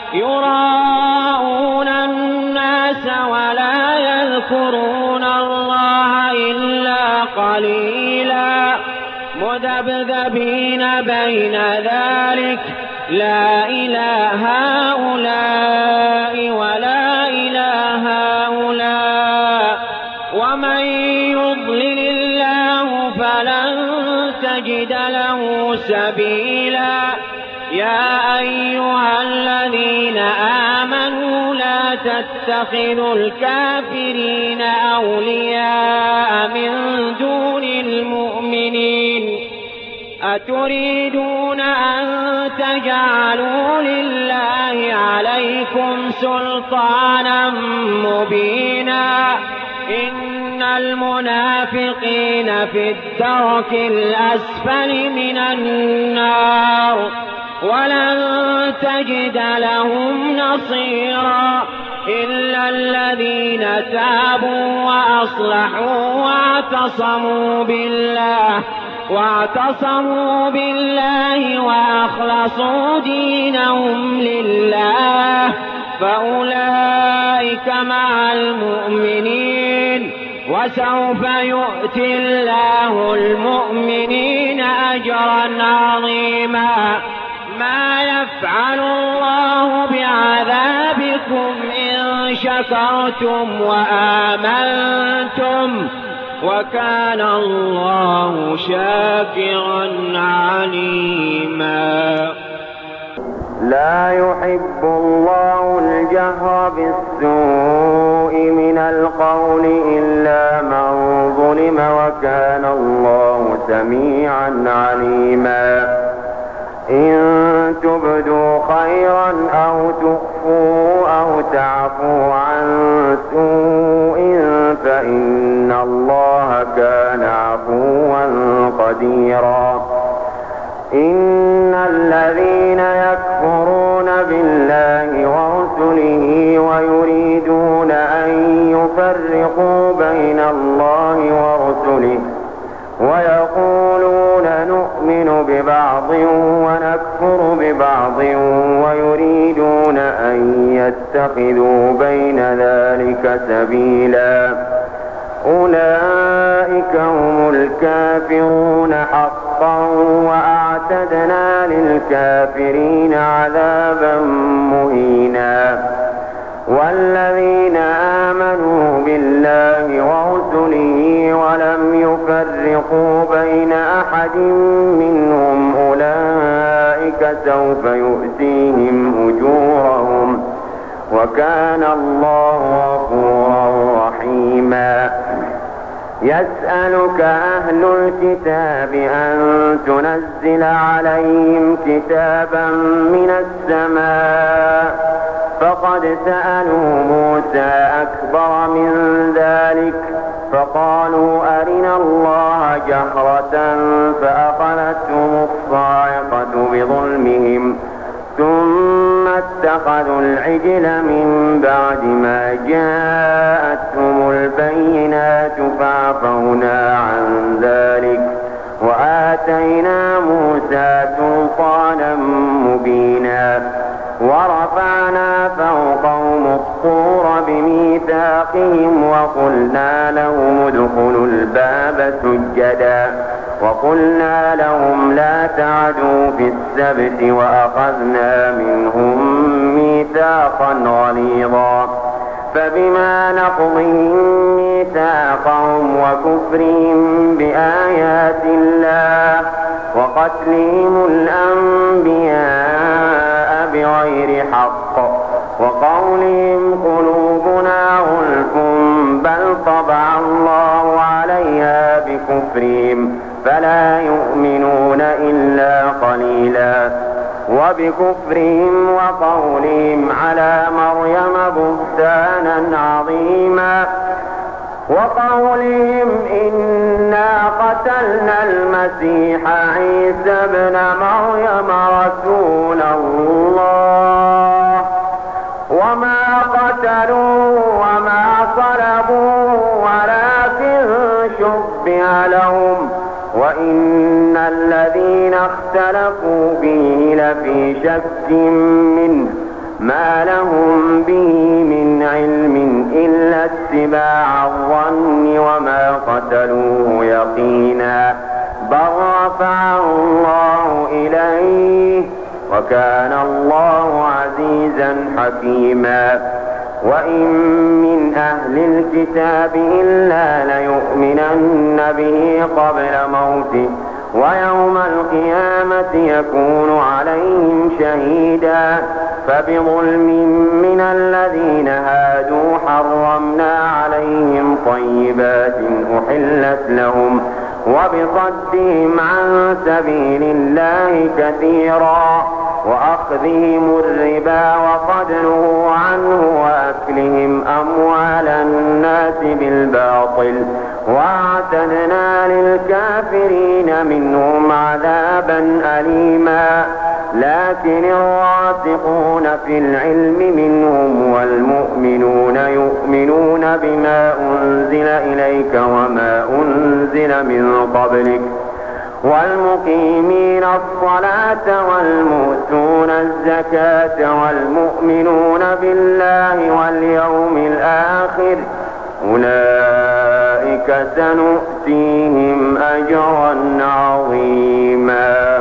يراءون الناس ولا يذكرون الله إلا قليلا مذبذبين بين ذلك لا إله هؤلاء ولا إله هؤلاء ومن يضلل الله فلن تجد له سبيلا يا أيها الذين آمنوا لا تتخذوا الكافرين أولياء من دون المؤمنين أتريدون أن تجعلوا لله عليكم سلطانا مبينا إن المنافقين في الدرك الأسفل من النار ولن تجد لهم نصيرا إلا الذين تابوا وأصلحوا واعتصموا بالله وأخلصوا دينهم لله فأولئك مع المؤمنين وسوف يؤتي الله المؤمنين أجرا عظيما ما يفعل الله بعذابكم إن شكرتم وآمنتم وكان الله شاكرا عليما لا يحب الله الجهر بالسوء من القول إلا من ظلم وكان الله سميعا عليما إن تبدوا خيرا أو تخفوا أو تعفوا عن سوء فإن الله كان عفوا قديرا إن الذين يكفرون بالله ورسله ويريدون أن يفرقوا بين الله ورسله ويقولون نؤمن ببعض ونكفر ببعض ويريدون أن يتخذوا بين ذلك سبيلا أولئك هم الكافرون حقا وأعتدنا للكافرين عذابا مهينا والذين آمنوا بالله ورسله ولم يفرقوا تفرقوا بين أحد منهم أولئك سوف يؤتيهم أجورهم وكان الله غفورا رحيما. يسألك أهل الكتاب أن تنزل عليهم كتابا من السماء فقد سألوا موسى أكبر من ذلك فقالوا أرنا الله جهرة فأخذتهم الصاعقة بظلمهم ثم اتخذوا العجل من بعد ما جاءتهم البينات فعفونا عن ذلك وآتينا موسى سلطانا مبينا. ورفعنا فوقهم الطور بميثاقهم وقلنا لهم ادخلوا الباب سجدا وقلنا لهم لا تعدوا في السبت وأخذنا منهم ميثاقا غليظا. فبما نقضهم ميثاقهم وكفرهم بآيات الله وقتلهم الأنبياء بغير حق وقولهم قلوبنا غلف بل طبع الله عليها بكفرهم فلا يؤمنون إلا قليلا. وبكفرهم وقولهم على مريم بهتانا عظيما وقولهم إنا قتلنا المسيح عيسى ابن مريم رسول الله وما قتلوه وما صلبوه ولكن شبه لهم وإن الذين اختلفوا فيه لفي شك منه ما لهم به من علم إلا اتباع الظن وما قتلوه يقينا بل رفعه الله إليه وكان الله عزيزا حكيما. وإن من أهل الكتاب إلا ليؤمنن به قبل موته ويوم القيامة يكون عليهم شهيدا. فبظلم من الذين هادوا حرمنا عليهم طيبات أحلت لهم وبصدهم عن سبيل الله كثيرا وأخذهم الربا وقد نهوا عنه وأكلهم أموال الناس بالباطل وأعتدنا للكافرين منهم عذابا أليما. لكن الراسخون في العلم منهم والمؤمنون يؤمنون بما أنزل إليك وما أنزل من قبلك والمقيمين الصلاة والمؤتون الزكاة والمؤمنون بالله واليوم الآخر أولئك سنؤتيهم أجرا عظيما.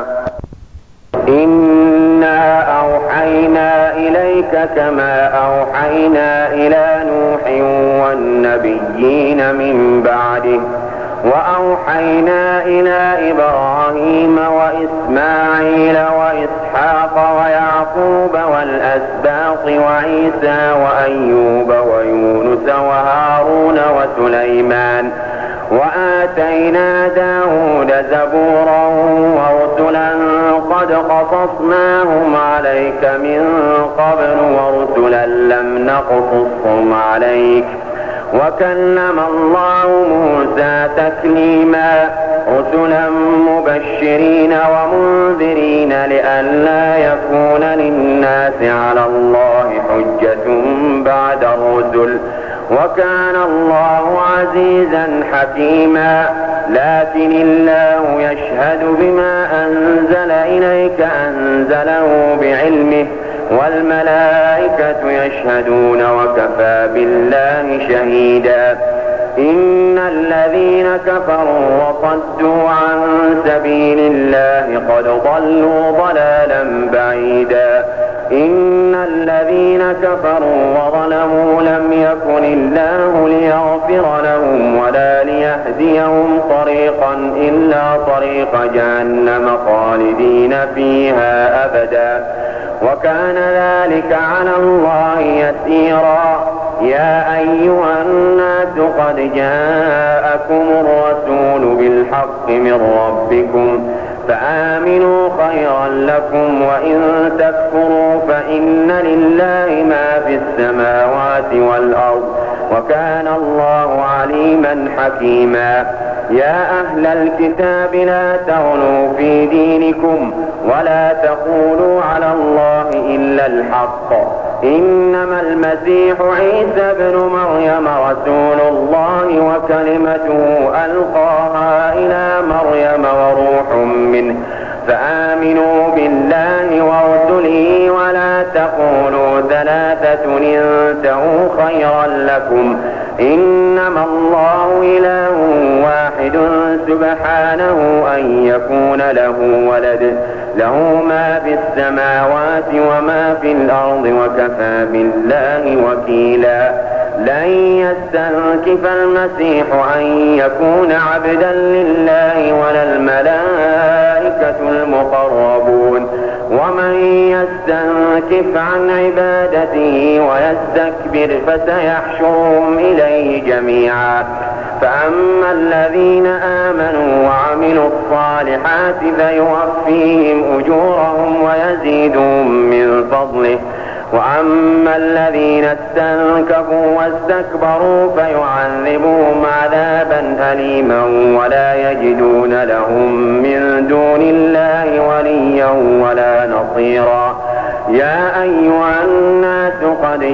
إنا أوحينا إليك كما أوحينا إلى نوح والنبيين من بعده وأوحينا إلى إبراهيم وإسماعيل وإسحاق ويعقوب والأسباط وعيسى وأيوب ويونس وهارون وسليمان وآتينا داود زبورا ورسلا قد قصصناهم عليك من قبل ورسلا لم نقصصهم عليك وكلم الله موسى تكليما. رسلا مبشرين ومنذرين لئلا يكون للناس على الله حجة بعد الرسل وكان الله عزيزا حكيما. لكن الله يشهد بما أنزل إليك أنزله بعلمه والملائكة يشهدون وكفى بالله شهيدا. إن الذين كفروا وصدوا عن سبيل الله قد ضلوا ضلالا بعيدا. إن الذين كفروا وظلموا لم يكن الله ليغفر لهم ولا ليهديهم طريقا إلا طريق جهنم خالدين فيها أبدا وكان ذلك على الله يسيرا. يا أيها الناس قد جاءكم الرسول بالحق من ربكم فآمنوا خيرا لكم وإن تكفروا فإن لله ما في السماوات والأرض وكان الله عليما حكيما. يا أهل الكتاب لا تغلوا في دينكم ولا تقولوا على الله إلا الحق إنما المسيح عيسى ابن مريم رسول الله وكلمته ألقاها إلى مريم وروح منه فآمنوا بالله ورسله ولا تقولوا ثلاثة انتهوا خيرا لكم إنما الله إله واحد سبحانه أن يكون له ولد له ما في السماوات وما في الأرض وكفى بالله وكيلا. لن يستنكف المسيح أن يكون عبدا لله ولا الملائكة المقربون ومن يستنكف عن عبادته ويستكبر فسيحشرهم إليه جميعا. فأما الذين آمنوا وعملوا الصالحات فيوفيهم أجورهم ويزيدهم من فضله وأما الذين استنكفوا واستكبروا فيعذبهم عذابا أليما ولا يجدون لهم من دون الله وليا ولا نصيرا. يا أيها الناس قد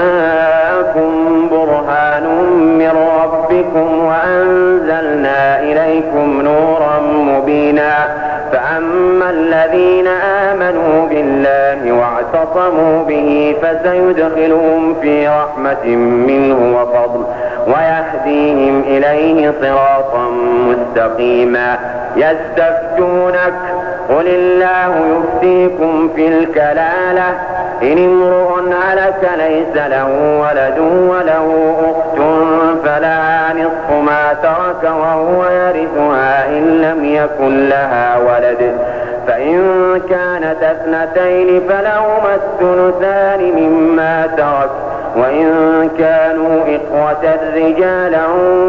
جاءكم برهان من ربكم وأنزلنا إليكم نورا مبينا. فأما الذين آمنوا بالله واعتصموا به فسيدخلهم في رحمة منه وفضل ويهديهم إليه صراطا مستقيما. يستفتونك قل الله يفتيكم في الكلالة إن امرؤ هلك ليس له ولد وله أخت فلها نصف ما ترك وهو يرثها إن لم يكن لها ولد فإن كانت اثنتين فلهما الثلثان مما ترك وإن كانوا إخوة رجالا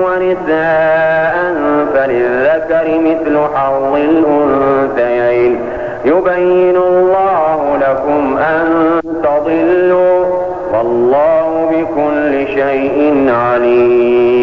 ونساء فللذكر مثل حظ الأنثيين. يبين الله لكم أن تضلوا والله بكل شيء عليم.